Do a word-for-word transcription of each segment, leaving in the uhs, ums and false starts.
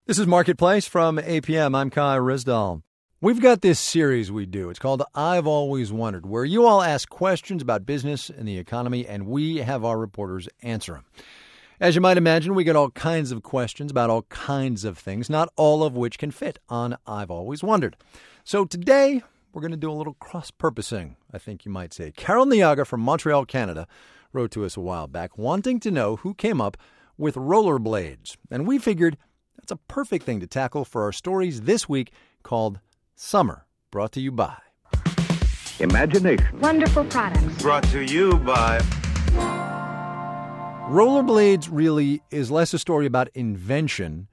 This is Marketplace from A P M. I'm Kai Risdall. We've got this series we do. It's called I've Always Wondered, where you all ask questions about business and the economy, and we have our reporters answer them. As you might imagine, we get all kinds of questions about all kinds of things, not all of which can fit on I've Always Wondered. So today, we're going to do a little cross-purposing, I think you might say. Carol Niaga from Montreal, Canada, wrote to us a while back wanting to know who came up with rollerblades. And we figured that's a perfect thing to tackle for our stories this week called Summer, brought to you by Imagination. Wonderful products. Brought to you by... Rollerblades really is less a story about invention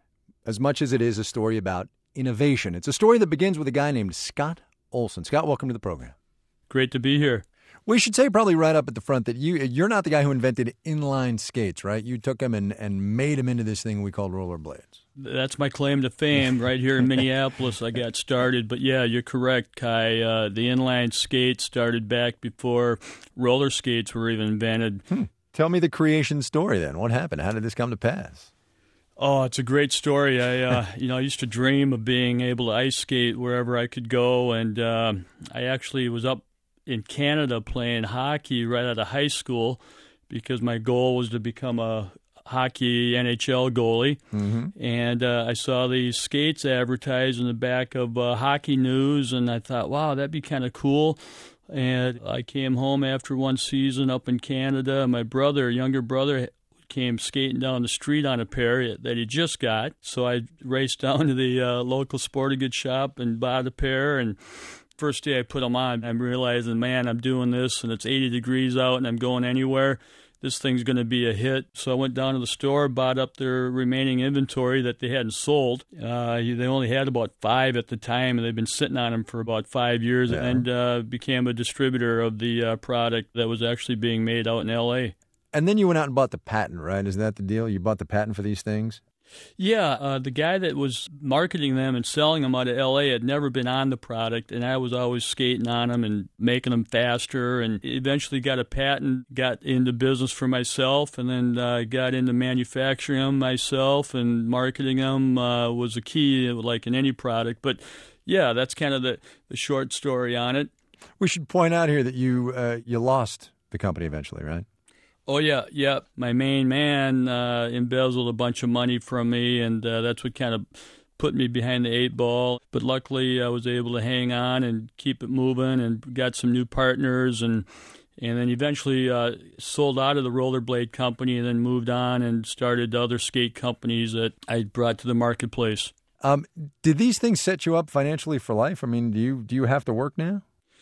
as much as it is a story about innovation. It's a story that begins with a guy named Scott Olson. Scott, welcome to the program. Great to be here. We should say probably right up at the front that you, you're not the guy who invented inline skates, right? You took them and, and made them into this thing we called rollerblades. That's my claim to fame. Right here in Minneapolis, I got started. But yeah, you're correct, Kai. Uh, the inline skate started back before roller skates were even invented. Hmm. Tell me the creation story then. What happened? How did this come to pass? Oh, it's a great story. I, uh, you know, I used to dream of being able to ice skate wherever I could go, and uh, I actually was up in Canada playing hockey right out of high school because my goal was to become a hockey N H L goalie. Mm-hmm. And uh, I saw these skates advertised in the back of uh, Hockey News, and I thought, wow, that'd be kind of cool. And I came home after one season up in Canada. My brother, younger brother, came skating down the street on a pair that he just got. So I raced down to the uh, local sporting goods shop and bought a pair. And first day I put them on, I'm realizing, man, I'm doing this, and it's eighty degrees out, and I'm going anywhere. This thing's going to be a hit. So I went down to the store, bought up their remaining inventory that they hadn't sold. Uh, they only had about five at the time, and they've been sitting on them for about five years, yeah. and uh, became a distributor of the uh, product that was actually being made out in L A. And then you went out and bought the patent, right? Isn't that the deal? You bought the patent for these things? Yeah, uh, the guy that was marketing them and selling them out of L A had never been on the product, and I was always skating on them and making them faster, and eventually got a patent, got into business for myself, and then uh, got into manufacturing them myself, and marketing them uh, was a key, like in any product. But yeah, that's kind of the, the short story on it. We should point out here that you uh, you lost the company eventually, right? Oh, yeah, yeah. My main man uh, embezzled a bunch of money from me, and uh, that's what kind of put me behind the eight ball. But luckily, I was able to hang on and keep it moving and got some new partners, and and then eventually uh, sold out of the rollerblade company and then moved on and started other skate companies that I brought to the marketplace. Um, did these things set you up financially for life? I mean, do you do you have to work now?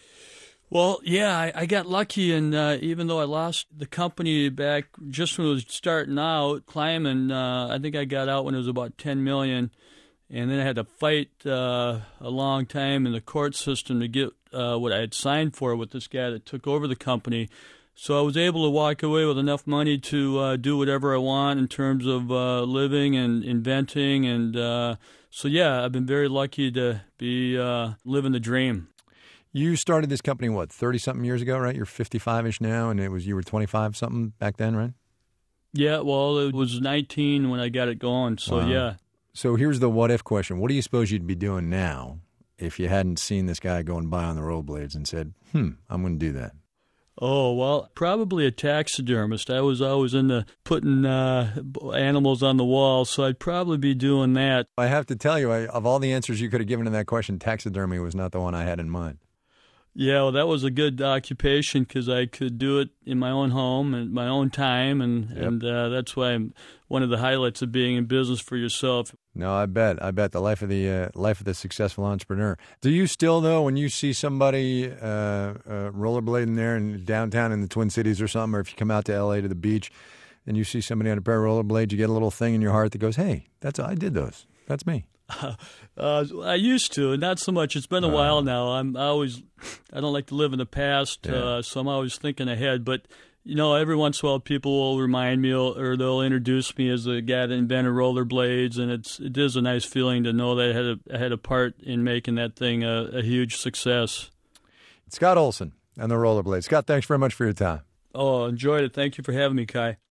Well, yeah, I, I got lucky, and uh, even though I lost the company back just when it was starting out, climbing, uh, I think I got out when it was about ten million dollars, and then I had to fight uh, a long time in the court system to get uh, what I had signed for with this guy that took over the company. So I was able to walk away with enough money to uh, do whatever I want in terms of uh, living and inventing, and uh, so yeah, I've been very lucky to be uh, living the dream. You started this company, what, thirty-something years ago, right? You're fifty-five-ish now, and it was you were twenty-five-something back then, right? Yeah, well, it was nineteen when I got it going, so wow. yeah. So here's the what-if question. What do you suppose you'd be doing now if you hadn't seen this guy going by on the rollerblades and said, hmm, I'm going to do that? Oh, well, probably a taxidermist. I was always into putting uh, animals on the wall, so I'd probably be doing that. I have to tell you, I, of all the answers you could have given to that question, taxidermy was not the one I had in mind. Yeah, well, that was a good occupation because I could do it in my own home and my own time, and, yep. and uh, that's why I'm one of the highlights of being in business for yourself. No, I bet. I bet the life of the uh, life of the successful entrepreneur. Do you still, though, when you see somebody uh, uh, rollerblading there in downtown in the Twin Cities or something, or if you come out to L A to the beach and you see somebody on a pair of rollerblades, you get a little thing in your heart that goes, hey, that's I did those. That's me. Uh, uh, I used to, not so much. It's been a uh, while now. I'm I always, I don't like to live in the past, yeah. uh, so I'm always thinking ahead. But you know, every once in a while, people will remind me or they'll introduce me as the guy that invented rollerblades, and it's it is a nice feeling to know that I had a, I had a part in making that thing a, a huge success. Scott Olson and the rollerblades. Scott, thanks very much for your time. Oh, enjoyed it. Thank you for having me, Kai.